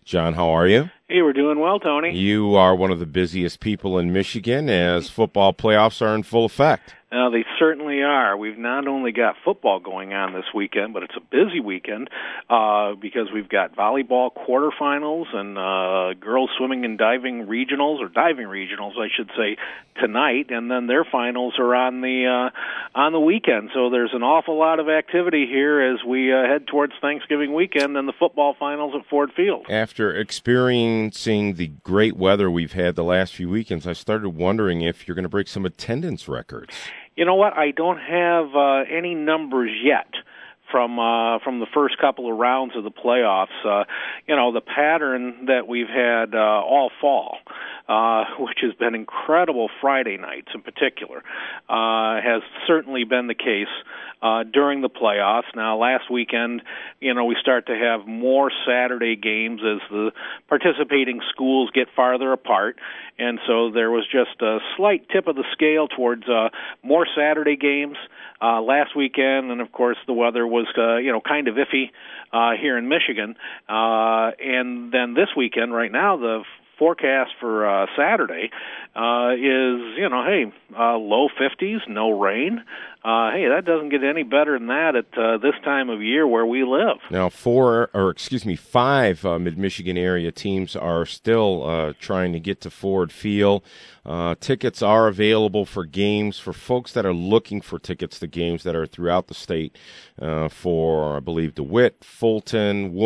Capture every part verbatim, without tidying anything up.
John, how are you? Hey, we're doing well, Tony. You are one of the busiest people in Michigan as football playoffs are in full effect. Uh, they certainly are. We've not only got football going on this weekend, but it's a busy weekend uh, because we've got volleyball quarterfinals and uh, girls swimming and diving regionals, or diving regionals, I should say, tonight, and then their finals are on the uh, on the weekend. So there's an awful lot of activity here as we uh, head towards Thanksgiving weekend and the football finals at Ford Field. After experiencing the great weather we've had the last few weekends, I started wondering if you're going to break some attendance records. You know what? I don't have uh, any numbers yet from uh, from the first couple of rounds of the playoffs. Uh, you know, the pattern that we've had uh, all fall, uh, which has been incredible Friday nights in particular, uh, has certainly been the case uh, during the playoffs. Now, last weekend, you know, we start to have more Saturday games as the participating schools get farther apart, and so there was just a slight tip of the scale towards uh, more Saturday games uh, last weekend, and of course the weather was, uh, you know, kind of iffy uh, here in Michigan. Uh, and then this weekend, right now, the forecast for uh, Saturday uh, is, you know, hey, uh, low fifties, no rain. Uh, hey, that doesn't get any better than that at uh, this time of year where we live. Now, four, or excuse me, five uh, Mid-Michigan area teams are still uh, trying to get to Ford Field. Uh, tickets are available for games for folks that are looking for tickets to games that are throughout the state uh, for, I believe, DeWitt, Fulton,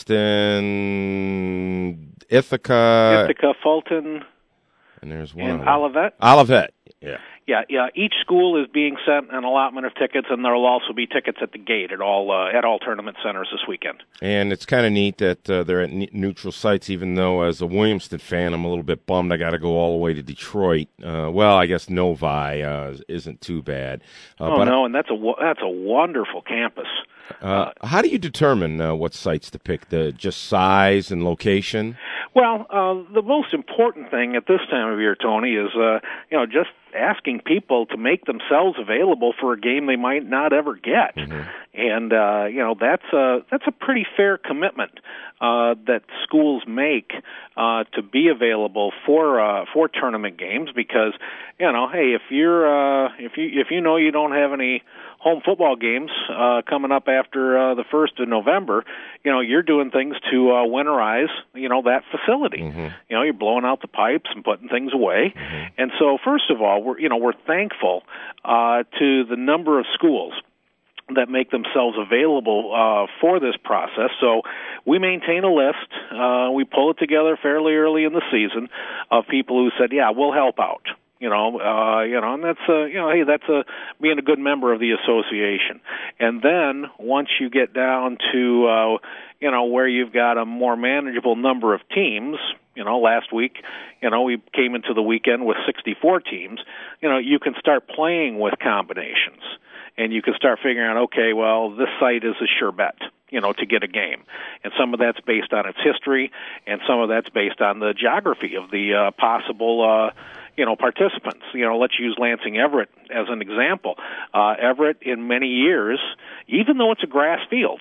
Williamston, Ithaca. Ithaca, Fulton, and there's one and Olivet. Olivet, yeah. Yeah, yeah. Each school is being sent an allotment of tickets, and there will also be tickets at the gate at all uh, at all tournament centers this weekend. And it's kind of neat that uh, they're at ne- neutral sites. Even though, as a Williamston fan, I'm a little bit bummed. I got to go all the way to Detroit. Uh, well, I guess Novi uh, isn't too bad. Uh, oh but no, and that's a that's a wonderful campus. Uh, how do you determine uh, what sites to pick? The just size and location? Well, uh, the most important thing at this time of year, Tony, is uh, you know just asking people to make themselves available for a game they might not ever get, mm-hmm. and uh, you know that's a that's a pretty fair commitment uh, that schools make uh, to be available for uh, for tournament games, because you know, hey, if you're uh, if you if you know you don't have any home football games uh, coming up after uh, the first of November, you know, you're doing things to uh, winterize, you know, that facility. Mm-hmm. You know, you're blowing out the pipes and putting things away. Mm-hmm. And so, first of all, we're, you know, we're thankful uh, to the number of schools that make themselves available uh, for this process. So we maintain a list. Uh, we pull it together fairly early in the season of people who said, yeah, we'll help out. You know, uh, you know, and that's a, you know, hey, that's a being a good member of the association. And then once you get down to, uh, you know, where you've got a more manageable number of teams, you know, last week, you know, we came into the weekend with sixty-four teams. You know, you can start playing with combinations, and you can start figuring out, okay, well, this site is a sure bet, you know, to get a game. And some of that's based on its history, and some of that's based on the geography of the uh, possible, uh, you know, participants. You know, let's use Lansing Everett as an example. Uh, Everett, in many years, even though it's a grass field,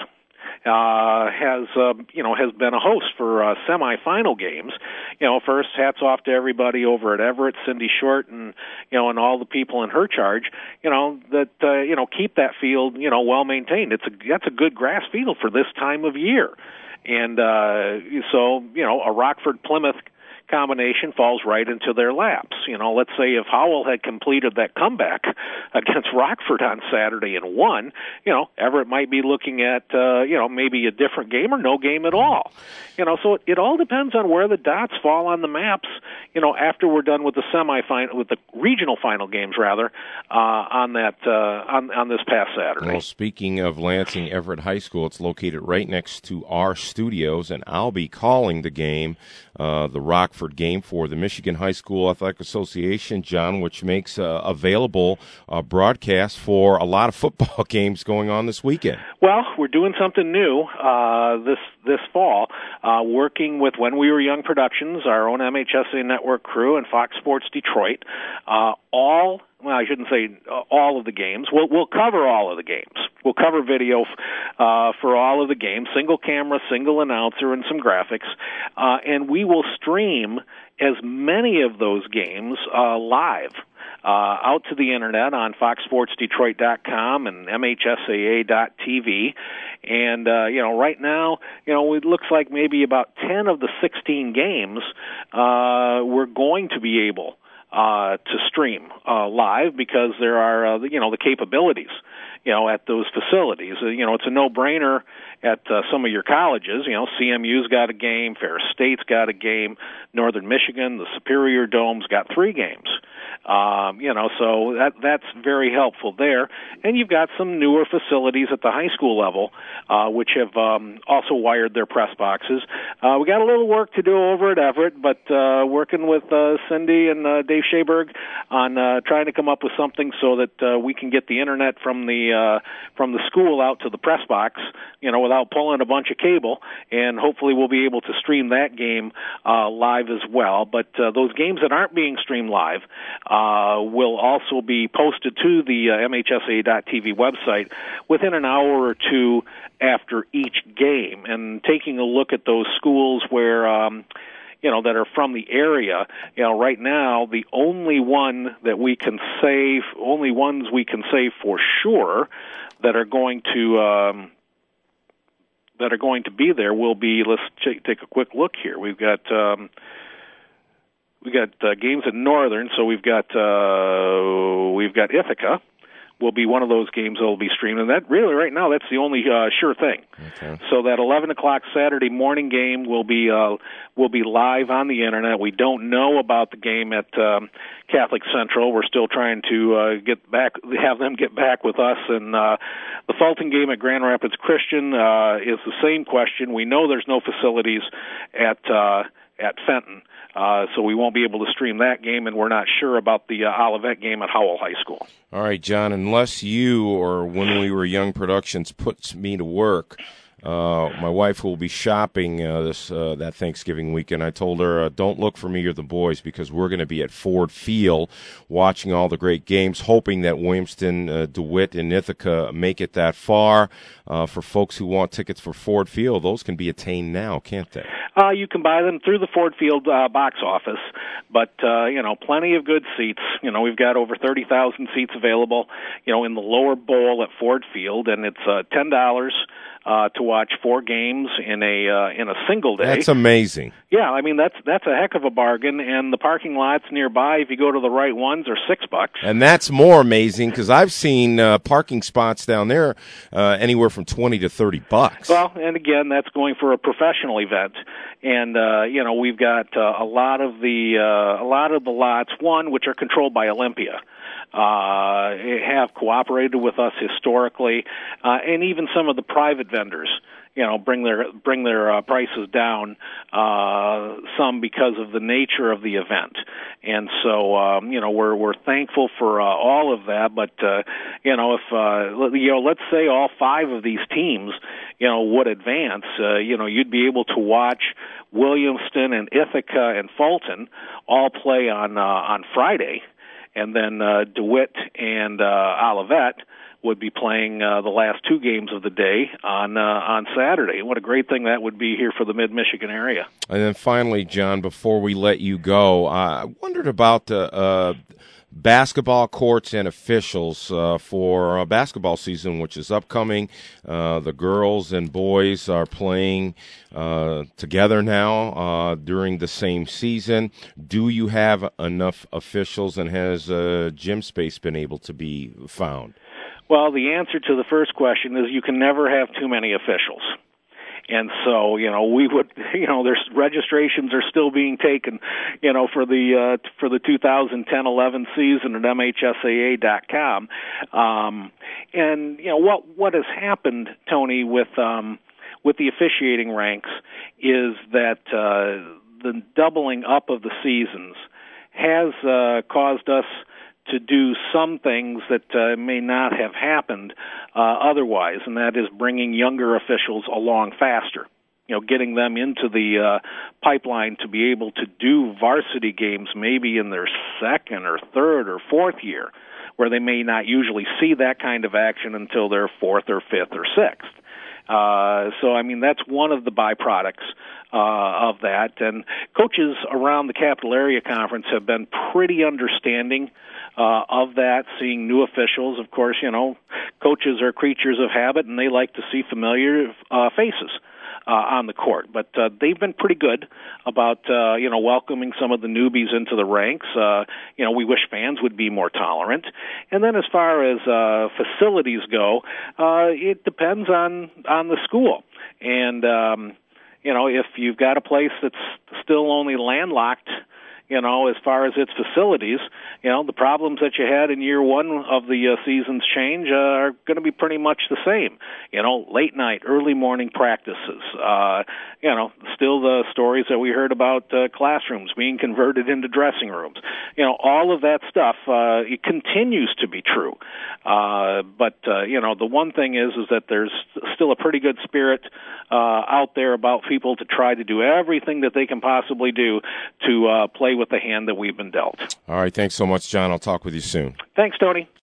Uh, has uh, you know has been a host for uh, semifinal games. You know, first hats off to everybody over at Everett, Cindy Short, and you know, and all the people in her charge. You know that uh, you know keep that field you know well maintained. It's a that's a good grass field for this time of year, and uh, so you know a Rockford Plymouth combination falls right into their laps. You know, let's say if Howell had completed that comeback against Rockford on Saturday and won, you know, Everett might be looking at, uh, you know, maybe a different game or no game at all. You know, so it, it all depends on where the dots fall on the maps, you know, after we're done with the semifinal, with the regional final games, rather, uh, on that, uh, on, on this past Saturday. Well, speaking of Lansing Everett High School, it's located right next to our studios, and I'll be calling the game, uh, the Rockford game for the Michigan High School Athletic Association, John, which makes uh, available uh, broadcast for a lot of football games going on this weekend. Well, we're doing something new uh, this this fall, uh, working with When We Were Young Productions, our own M H S A Network crew, and Fox Sports Detroit. Uh, all well, I shouldn't say all of the games. We'll, we'll cover all of the games. We'll cover video uh, for all of the games, single camera, single announcer, and some graphics. Uh, and we will stream as many of those games uh, live uh, out to the Internet on fox sports detroit dot com and M H S A A dot T V. And, uh, you know, right now, you know, it looks like maybe about ten of the sixteen games uh, we're going to be able Uh, to stream uh, live because there are, uh, you know, the capabilities, you know, at those facilities. Uh, you know, it's a no-brainer at uh, some of your colleges. You know, C M U's got a game, Ferris State's got a game, Northern Michigan, the Superior Dome's got three games. Um, you know, so that that's very helpful there. And you've got some newer facilities at the high school level, uh, which have um, also wired their press boxes. Uh, we got a little work to do over at Everett, but uh, working with uh, Cindy and uh, Dave Shaberg on uh, trying to come up with something so that uh, we can get the internet from the uh, from the school out to the press box, you know, without pulling a bunch of cable, and hopefully we'll be able to stream that game uh, live as well. But uh, those games that aren't being streamed live uh, will also be posted to the uh, M H S A dot T V website within an hour or two after each game. And taking a look at those schools where um, you know, that are from the area, you know, right now the only one that we can say, only ones we can say for sure that are going to um, that are going to be there will be. Let's ch- take a quick look here. We've got um, we got uh, games at Northern, so we've got uh, we've got Ithaca. Will be one of those games that will be streamed, and that really right now that's the only uh, sure thing. Okay. So that eleven o'clock Saturday morning game will be uh, will be live on the internet. We don't know about the game at um, Catholic Central. We're still trying to uh, get back, have them get back with us. And uh, the Fulton game at Grand Rapids Christian uh, is the same question. We know there's no facilities at uh, at Fenton. Uh, so we won't be able to stream that game, and we're not sure about the uh, Olivet game at Howell High School. All right, John, unless you or When We Were Young Productions puts me to work, uh, my wife will be shopping uh, this uh, that Thanksgiving weekend. I told her, uh, don't look for me or the boys because we're going to be at Ford Field watching all the great games, hoping that Williamston, uh, DeWitt, and Ithaca make it that far. Uh, for folks who want tickets for Ford Field, those can be attained now, can't they? Uh, you can buy them through the Ford Field uh, box office, but, uh, you know, plenty of good seats. You know, we've got over thirty thousand seats available, you know, in the lower bowl at Ford Field, and it's uh, ten dollars uh, to watch four games in a uh, in a single day. That's amazing. Yeah, I mean, that's that's a heck of a bargain, and the parking lots nearby, if you go to the right ones, are six bucks. And that's more amazing because I've seen uh, parking spots down there uh, anywhere from twenty to thirty bucks. Well, and again, that's going for a professional event. And uh, you know, we've got uh, a lot of the uh, a lot of the lots, one which are controlled by Olympia, uh, have cooperated with us historically, uh, and even some of the private vendors, you know, bring their bring their uh, prices down uh, some because of the nature of the event. And so, um, you know, we're we're thankful for uh, all of that. But uh, you know, if uh, you know, let's say all five of these teams, you know, would advance, uh, you know, you'd be able to watch Williamston and Ithaca and Fulton all play on uh, on Friday, and then uh, DeWitt and uh, Olivet would be playing uh, the last two games of the day on uh, on Saturday. What a great thing that would be here for the Mid-Michigan area. And then finally, John, before we let you go, uh, I wondered about the uh, basketball courts and officials uh, for uh, basketball season, which is upcoming. Uh, the girls and boys are playing uh, together now uh, during the same season. Do you have enough officials, and has uh, gym space been able to be found? Well, the answer to the first question is you can never have too many officials. And so, you know, we would, you know, there's registrations are still being taken, you know, for the uh, for the two thousand ten eleven season at M H S A A dot com. Um, and you know what what has happened, Tony, with um, with the officiating ranks is that uh, the doubling up of the seasons has uh, caused us to do some things that uh, may not have happened uh, otherwise, and that is bringing younger officials along faster. you know, getting them into the uh, pipeline to be able to do varsity games maybe in their second or third or fourth year, where they may not usually see that kind of action until their fourth or fifth or sixth. Uh, so, I mean, that's one of the byproducts uh, of that. And coaches around the Capital Area Conference have been pretty understanding uh, of that, seeing new officials. Of course, you know, coaches are creatures of habit, and they like to see familiar uh, faces Uh, on the court, but uh, they've been pretty good about uh, you know welcoming some of the newbies into the ranks. Uh, you know, we wish fans would be more tolerant. And then as far as uh, facilities go, uh, it depends on on the school. And um, you know, if you've got a place that's still only landlocked, you know, as far as its facilities, you know, the problems that you had in year one of the uh, season's change uh, are going to be pretty much the same. You know, late night, early morning practices, uh, you know, still the stories that we heard about uh, classrooms being converted into dressing rooms. You know, all of that stuff, uh, it continues to be true. Uh, but, uh, you know, the one thing is, is that there's still a pretty good spirit uh, out there about people to try to do everything that they can possibly do to uh, play with the hand that we've been dealt. All right, thanks so much, John. I'll talk with you soon. Thanks, Tony.